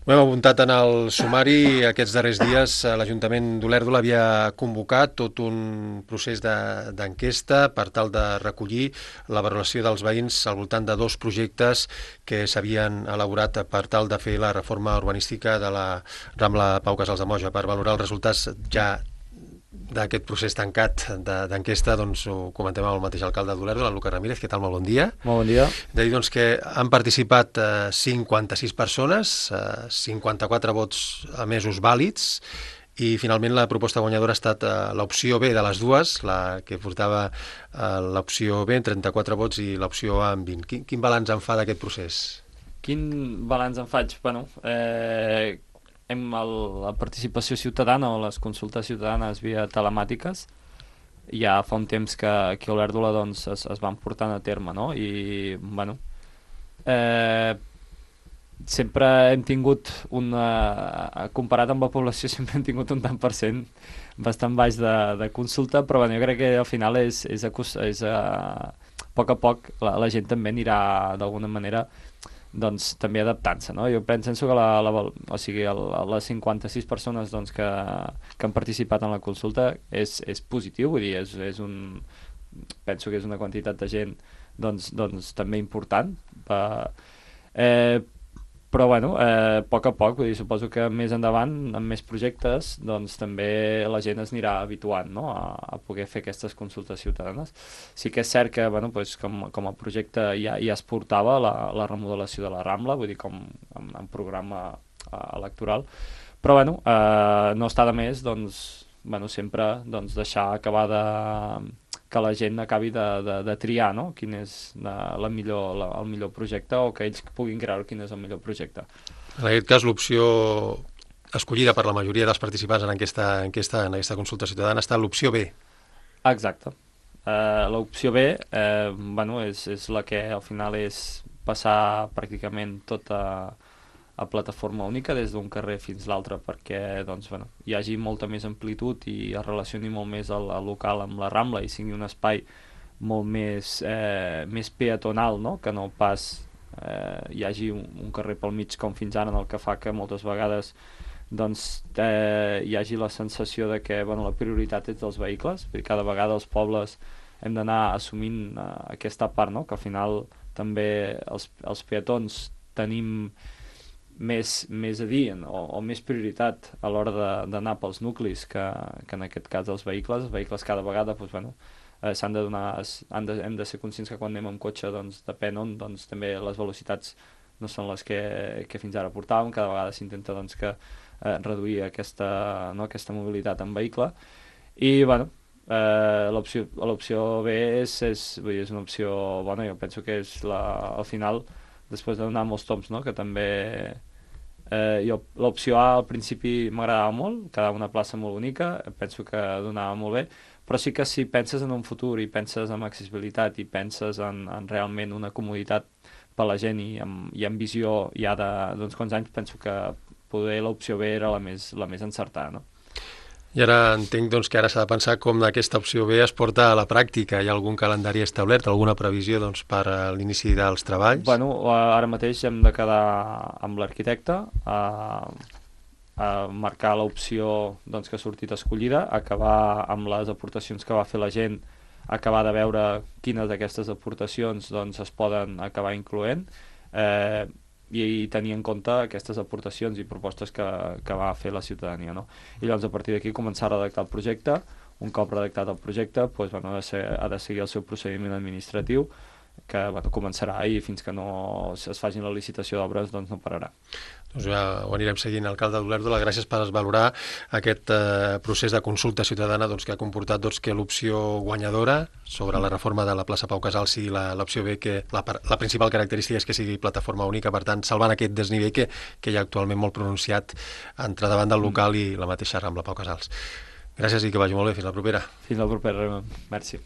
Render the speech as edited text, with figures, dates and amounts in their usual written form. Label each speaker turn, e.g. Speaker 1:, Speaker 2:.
Speaker 1: Ho hem apuntat en el sumari. Aquests darrers dies l'Ajuntament d'Olèrdola havia convocat tot un procés d'enquesta per tal de recollir la valoració dels veïns al voltant de 2 projectes que s'havien elaborat per tal de fer la reforma urbanística de la Rambla Pau Casals de Moja. Per valorar els resultats ja d'aquest procés tancat d'enquesta, doncs ho comentem amb el mateix alcalde d'Olèrdola, Lucas Ramírez. Què tal? Molt bon dia.
Speaker 2: Molt bon dia.
Speaker 1: De dir doncs, que han participat 56 persones, 54 vots emesos vàlids, i finalment la proposta guanyadora ha estat l'opció B de les dues, la que portava l'opció B amb 34 vots i l'opció A amb 20. Quin balanç en fa d'aquest procés?
Speaker 2: Quin balanç en faig? La participació ciutadana o les consultes ciutadanes via telemàtiques ja fa un temps que aquí a Olèrdola doncs, es van portant a terme, no? I sempre hem tingut comparat amb la població, sempre hem tingut un tant per cent bastant baix de consulta, però jo crec que al final a poc a poc la gent també anirà d'alguna manera doncs també adaptant-se, no? Jo penso que les 56 persones doncs, que han participat en la consulta és positiu, vull dir, penso que és una quantitat de gent doncs també important, però a poc a poc, vull dir, suposo que més endavant, amb més projectes, doncs també la gent es anirà habituant, no? a poder fer aquestes consultes ciutadanes. Sí que és cert que, com a projecte ja es portava la remodelació de la Rambla, vull dir, com en programa electoral, però no està de més, doncs, sempre deixar acabar que la gent acabi de triar, no? Quin és el millor projecte, o que ells puguin creure quin és el millor projecte.
Speaker 1: En aquest cas, l'opció escollida per la majoria dels participants en aquesta consulta ciutadana està l'opció B.
Speaker 2: Exacte. L'opció B és la que al final és passar pràcticament tota a plataforma única des d'un carrer fins l'altre, perquè hi hagi molta més amplitud i es relacioni molt més el local amb la Rambla i sigui un espai molt més peatonal, no? Que no pas hi hagi un carrer pel mig com fins ara, en el que fa que moltes vegades hi hagi la sensació de que la prioritat és dels vehicles, perquè cada vegada els pobles hem d'anar assumint aquesta part, no? Que al final també els peatons tenim més a dir o més prioritat a l'hora d'anar pels nuclis que en aquest cas els vehicles. Els vehicles cada vegada hem de ser conscients que quan anem amb cotxe depèn on, també les velocitats no són les que fins ara portàvem. Cada vegada s'intenta reduir aquesta mobilitat en vehicle i l'opció B és una opció bona. Jo penso que és al final, després de donar molts toms, no? Que també l'opció A al principi m'agradava molt, quedava una plaça molt bonica, penso que donava molt bé, però sí que si penses en un futur i penses en accessibilitat i penses en realment una comoditat per a la gent i en visió ja d'uns quants anys, penso que poder l'opció B era la més encertada, no?
Speaker 1: I ara entenc que ara s'ha de pensar com aquesta opció B es porta a la pràctica. Hi ha algun calendari establert, alguna previsió per a l'inici dels treballs?
Speaker 2: Ara mateix hem de quedar amb l'arquitecte a marcar l'opció que ha sortit escollida, acabar amb les aportacions que va fer la gent, acabar de veure quines d'aquestes aportacions es poden acabar incloent, i tenir en compte aquestes aportacions i propostes que va fer la ciutadania, no? I llavors a partir d'aquí començar a redactar el projecte. Un cop redactat el projecte ha de seguir el seu procediment administratiu, que començarà i fins que no es faci la licitació d'obres no pararà.
Speaker 1: Doncs ja ho anirem seguint, alcalde d'Olèrdola. Gràcies per valorar aquest procés de consulta ciutadana que ha comportat que l'opció guanyadora sobre la reforma de la plaça Pau Casals sigui l'opció B, que la principal característica és que sigui plataforma única, per tant, salvant aquest desnivell que hi ha actualment molt pronunciat entre davant del local i la mateixa Rambla Pau Casals. Gràcies i que vagi molt bé. Fins la propera.
Speaker 2: Fins la propera, Raymond. Merci.